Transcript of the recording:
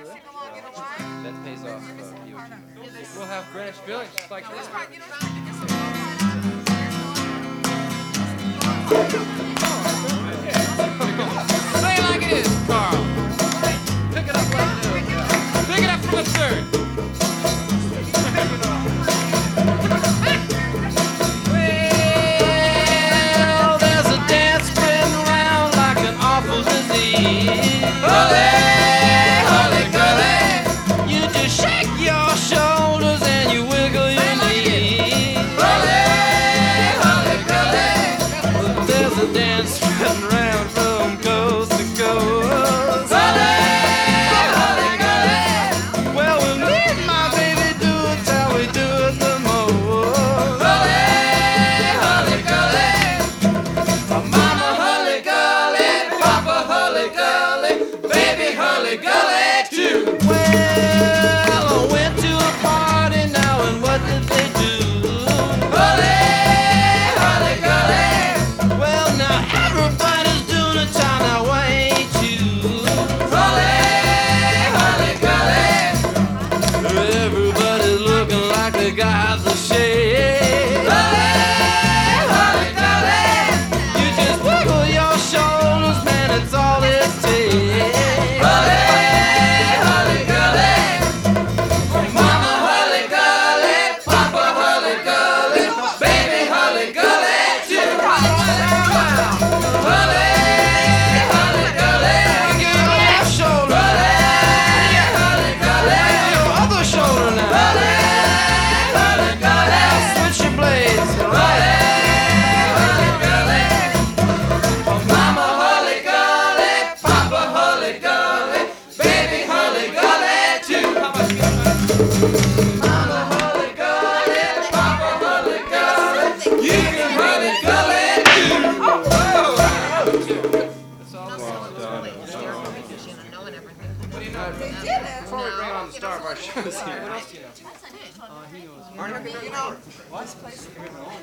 That pays off you. We'll have Greenwich Village just like this. Say it like it is, Carl. Pick it up like it is. Pick it up from the third. Well, there's a dance spreading around like an awful disease. You just shake your shoulders and you wiggle your knees. There's a dance spreading around from coast to coast. Well, when me and my baby do it, how we do it the most. Mama hully gully, Papa hully gully, baby hully gully too. Well, I went to a party now, and what did they do? Well, now everybody's doing a time, now why ain't you? Everybody's looking like they got the shade. You just wiggle your shoulders, man, it's all it takes. Mama hully gully, Papa hully gully, baby hully gully too. Hully gully, get your left shoulder, your other shoulder now. Switch your blades. Mama hully gully, Papa hully gully, baby hully gully too. Mama hully gully, Papa hully gully, you can hully gully too. That's all done. What do you know? Before we bring on the star of our shows here, what else do you know? He knows.